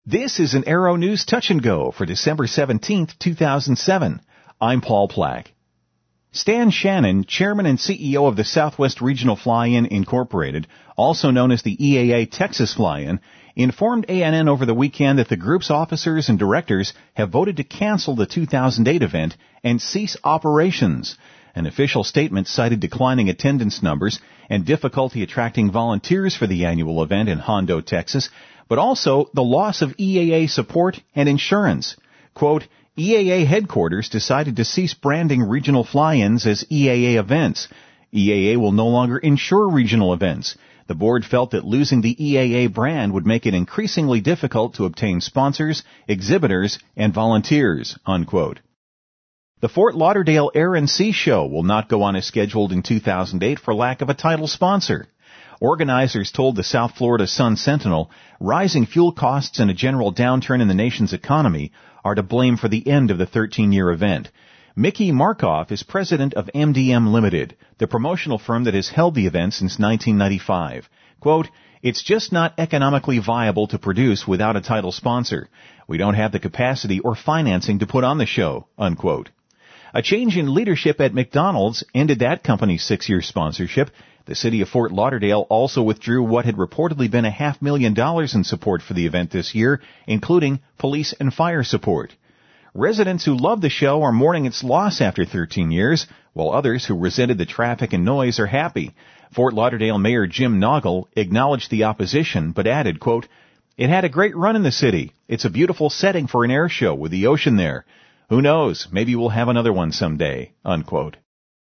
This is an Aero News Touch and Go for December 17th, 2007. I'm Paul Plack. Stan Shannon, chairman and CEO of the Southwest Regional Fly-In Incorporated, also known as the EAA Texas Fly-In, informed ANN over the weekend that the group's officers and directors have voted to cancel the 2008 event and cease operations. An official statement cited declining attendance numbers and difficulty attracting volunteers for the annual event in Hondo, Texas, but also the loss of EAA support and insurance. Quote, EAA headquarters decided to cease branding regional fly-ins as EAA events. EAA will no longer insure regional events. The board felt that losing the EAA brand would make it increasingly difficult to obtain sponsors, exhibitors, and volunteers, unquote. The Fort Lauderdale Air and Sea Show will not go on as scheduled in 2008 for lack of a title sponsor. Organizers told the South Florida Sun-Sentinel rising fuel costs and a general downturn in the nation's economy are to blame for the end of the 13-year event. Mickey Markoff is president of MDM Limited, the promotional firm that has held the event since 1995. Quote, it's just not economically viable to produce without a title sponsor. We don't have the capacity or financing to put on the show, unquote. A change in leadership at McDonald's ended that company's 6-year sponsorship. The city of Fort Lauderdale also withdrew what had reportedly been $500,000 in support for the event this year, including police and fire support. Residents who love the show are mourning its loss after 13 years, while others who resented the traffic and noise are happy. Fort Lauderdale Mayor Jim Noggle acknowledged the opposition, but added, quote, it had a great run in the city. It's a beautiful setting for an air show with the ocean there. Who knows, maybe we'll have another one someday, unquote.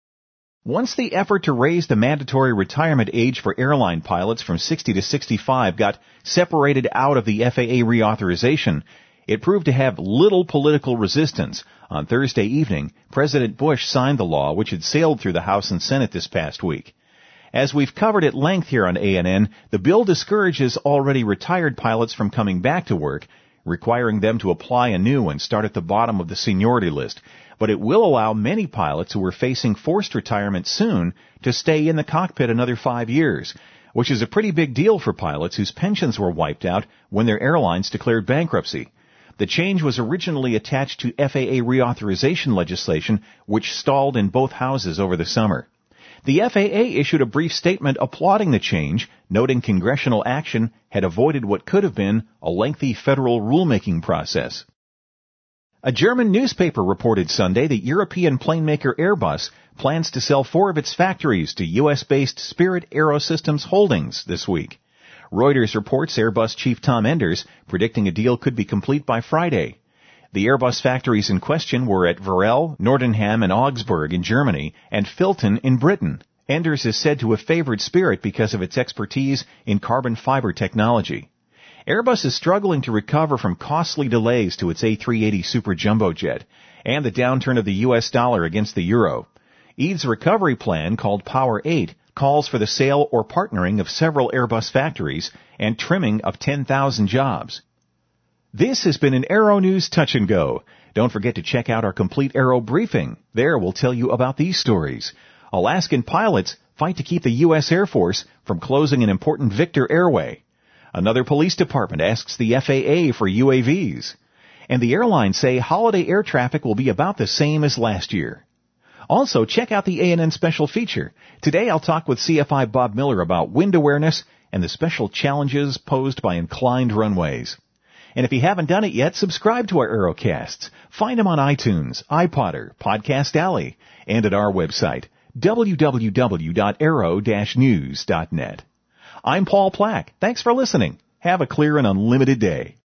Once the effort to raise the mandatory retirement age for airline pilots from 60 to 65 got separated out of the FAA reauthorization, it proved to have little political resistance. On Thursday evening, President Bush signed the law, which had sailed through the House and Senate this past week. As we've covered at length here on ANN, the bill discourages already retired pilots from coming back to work, requiring them to apply anew and start at the bottom of the seniority list. But it will allow many pilots who are facing forced retirement soon to stay in the cockpit another 5 years, which is a pretty big deal for pilots whose pensions were wiped out when their airlines declared bankruptcy. The change was originally attached to FAA reauthorization legislation, which stalled in both houses over the summer. The FAA issued a brief statement applauding the change, noting congressional action had avoided what could have been a lengthy federal rulemaking process. A German newspaper reported Sunday that European planemaker Airbus plans to sell 4 of its factories to U.S.-based Spirit AeroSystems Holdings this week. Reuters reports Airbus chief Tom Enders predicting a deal could be complete by Friday. The Airbus factories in question were at Varel, Nordenham, and Augsburg in Germany, and Filton in Britain. Enders is said to have favored Spirit because of its expertise in carbon fiber technology. Airbus is struggling to recover from costly delays to its A380 Super Jumbo jet and the downturn of the U.S. dollar against the euro. EAD's recovery plan, called Power 8, calls for the sale or partnering of several Airbus factories and trimming of 10,000 jobs. This has been an Aero News Touch and Go. Don't forget to check out our complete Aero briefing. There we'll tell you about these stories. Alaskan pilots fight to keep the U.S. Air Force from closing an important Victor airway. Another police department asks the FAA for UAVs. And the airlines say holiday air traffic will be about the same as last year. Also, check out the ANN special feature. Today I'll talk with CFI Bob Miller about wind awareness and the special challenges posed by inclined runways. And if you haven't done it yet, subscribe to our Aerocasts. Find them on iTunes, iPodder, Podcast Alley, and at our website, www.aero-news.net. I'm Paul Plack. Thanks for listening. Have a clear and unlimited day.